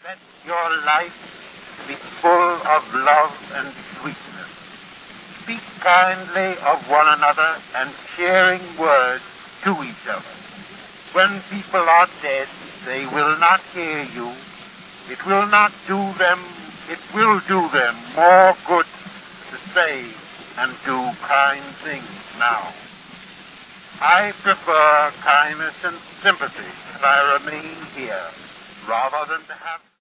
Let your life be full of love and sweetness. Speak kindly of one another and cheering words to each other. When people are dead, they will not hear you. It will do them more good to say and do kind things now. I prefer kindness and sympathy if I remain here, rather than to have